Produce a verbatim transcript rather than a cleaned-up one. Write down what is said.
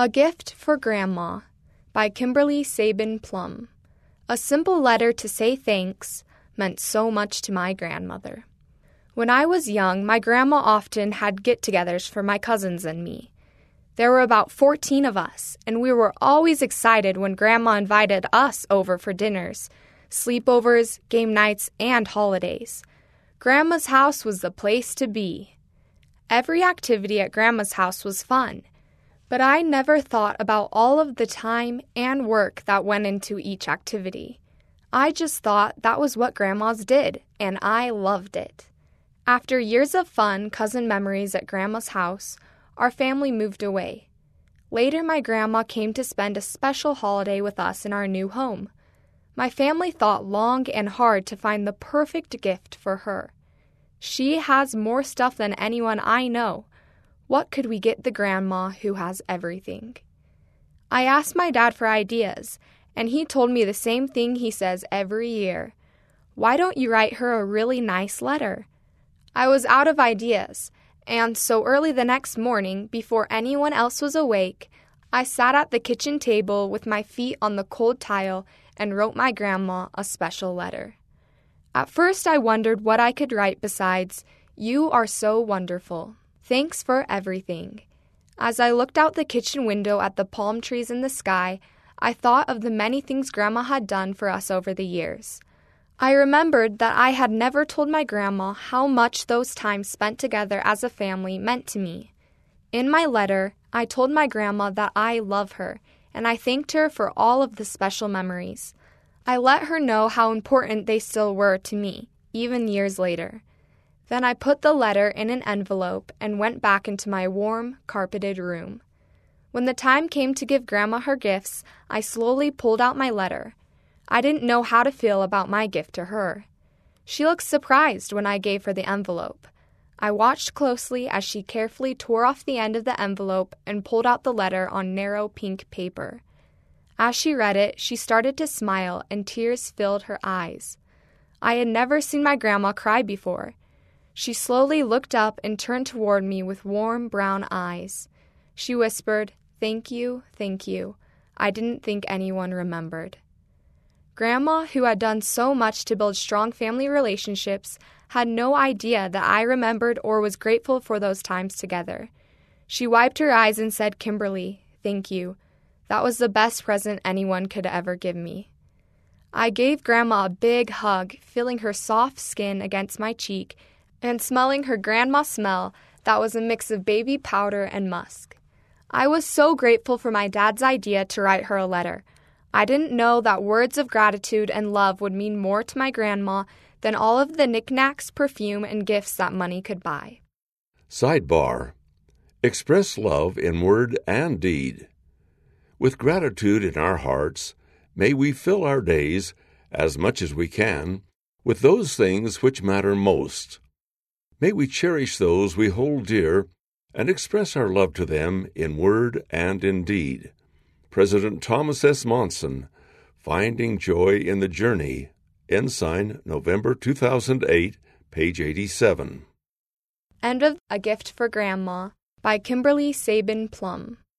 A Gift for Grandma by Kimberly Sabin Plum. A simple letter to say thanks meant so much to my grandmother. When I was young, my grandma often had get-togethers for my cousins and me. There were about fourteen of us, and we were always excited when Grandma invited us over for dinners, sleepovers, game nights, and holidays. Grandma's house was the place to be. Every activity at Grandma's house was fun, but I never thought about all of the time and work that went into each activity. I just thought that was what grandmas did, and I loved it. After years of fun cousin memories at Grandma's house, our family moved away. Later, my grandma came to spend a special holiday with us in our new home. My family thought long and hard to find the perfect gift for her. She has more stuff than anyone I know. What could we get the grandma who has everything? I asked my dad for ideas, and he told me the same thing he says every year. Why don't you write her a really nice letter? I was out of ideas, and so early the next morning, before anyone else was awake, I sat at the kitchen table with my feet on the cold tile and wrote my grandma a special letter. At first I wondered what I could write besides, "You are so wonderful. Thanks for everything." As I looked out the kitchen window at the palm trees in the sky, I thought of the many things Grandma had done for us over the years. I remembered that I had never told my grandma how much those times spent together as a family meant to me. In my letter, I told my grandma that I love her, and I thanked her for all of the special memories. I let her know how important they still were to me, even years later. Then I put the letter in an envelope and went back into my warm, carpeted room. When the time came to give Grandma her gifts, I slowly pulled out my letter. I didn't know how to feel about my gift to her. She looked surprised when I gave her the envelope. I watched closely as she carefully tore off the end of the envelope and pulled out the letter on narrow pink paper. As she read it, she started to smile and tears filled her eyes. I had never seen my grandma cry before. She slowly looked up and turned toward me with warm brown eyes. She whispered, "Thank you, thank you. I didn't think anyone remembered." Grandma, who had done so much to build strong family relationships, had no idea that I remembered or was grateful for those times together. She wiped her eyes and said, "Kimberly, thank you. That was the best present anyone could ever give me." I gave Grandma a big hug, feeling her soft skin against my cheek and smelling her grandma smell that was a mix of baby powder and musk. I was so grateful for my dad's idea to write her a letter. I didn't know that words of gratitude and love would mean more to my grandma than all of the knickknacks, perfume, and gifts that money could buy. Sidebar: Express love in word and deed. With gratitude in our hearts, may we fill our days, as much as we can, with those things which matter most. May we cherish those we hold dear and express our love to them in word and in deed. President Thomas S. Monson, Finding Joy in the Journey, Ensign, November two thousand eight, page eighty-seven. End of A Gift for Grandma by Kimberly Sabin Plum.